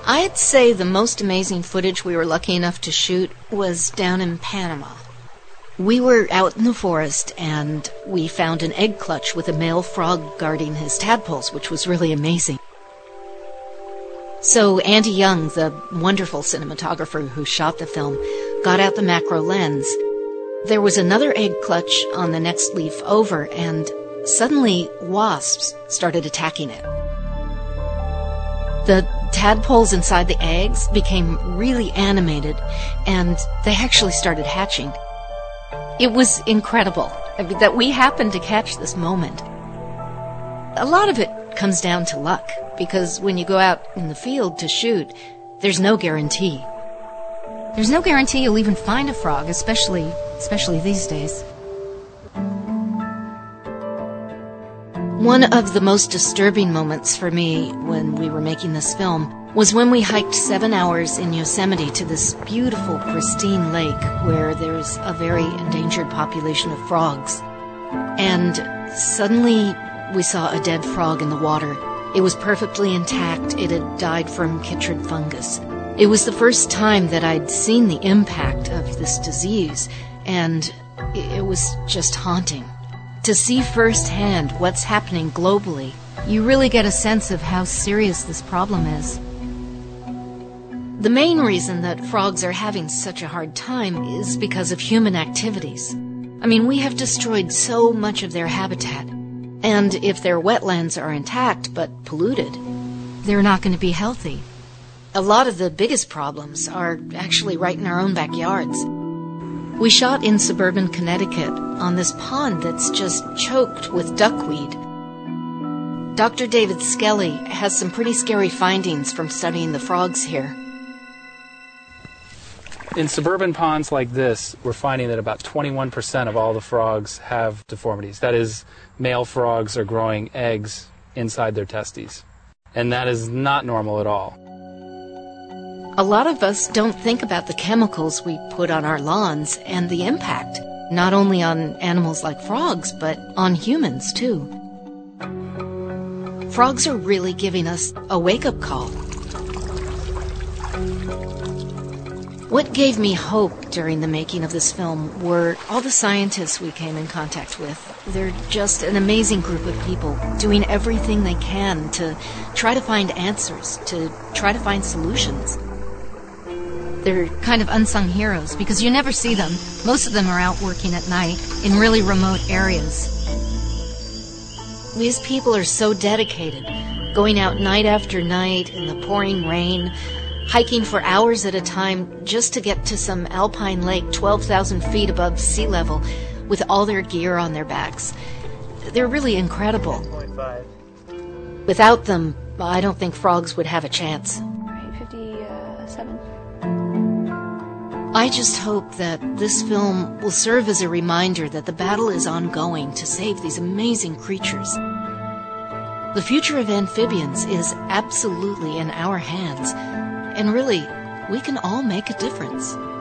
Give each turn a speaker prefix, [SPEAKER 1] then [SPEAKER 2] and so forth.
[SPEAKER 1] I'd say the most amazing footage we were lucky enough to shoot was down in Panama. We were out in the forest, and we found an egg clutch with a male frog guarding his tadpoles, which was really amazing. So Andy Young, the wonderful cinematographer who shot the film, got out the macro lens. There was another egg clutch on the next leaf over, and suddenly wasps started attacking it. The tadpoles inside the eggs became really animated, and they actually started hatching. It was incredible that we happened to catch this moment. A lot of it comes down to luck, because when you go out in the field to shoot, there's no guarantee. There's no guarantee you'll even find a frog, especially these days. One of the most disturbing moments for me when we were making this film was when we hiked 7 hours in Yosemite to this beautiful, pristine lake where there's a very endangered population of frogs. And suddenly we saw a dead frog in the water. It was perfectly intact. It had died from chytrid fungus. It was the first time that I'd seen the impact of this disease, and it was just haunting. To see firsthand what's happening globally, you really get a sense of how serious this problem is. The main reason that frogs are having such a hard time is because of human activities. I mean, we have destroyed so much of their habitat, and if their wetlands are intact but polluted, they're not going to be healthy. A lot of the biggest problems are actually right in our own backyards. We shot in suburban Connecticut on this pond that's just choked with duckweed. Dr. David Skelly has some pretty scary findings from studying the frogs here.
[SPEAKER 2] In suburban ponds like this, we're finding that about 21% of all the frogs have deformities. That is, male frogs are growing eggs inside their testes. And that is not normal at all.
[SPEAKER 1] A lot of us don't think about the chemicals we put on our lawns and the impact, not only on animals like frogs, but on humans too. Frogs are really giving us a wake-up call. What gave me hope during the making of this film were all the scientists we came in contact with. They're just an amazing group of people doing everything they can to try to find answers, to try to find solutions. They're kind of unsung heroes because you never see them. Most of them are out working at night in really remote areas. These people are so dedicated, going out night after night in the pouring rain, hiking for hours at a time just to get to some alpine lake 12,000 feet above sea level with all their gear on their backs. They're really incredible. Without them, I don't think frogs would have a chance.
[SPEAKER 3] 57.
[SPEAKER 1] I just hope that this film will serve as a reminder that the battle is ongoing to save these amazing creatures. The future of amphibians is absolutely in our hands, and really, we can all make a difference.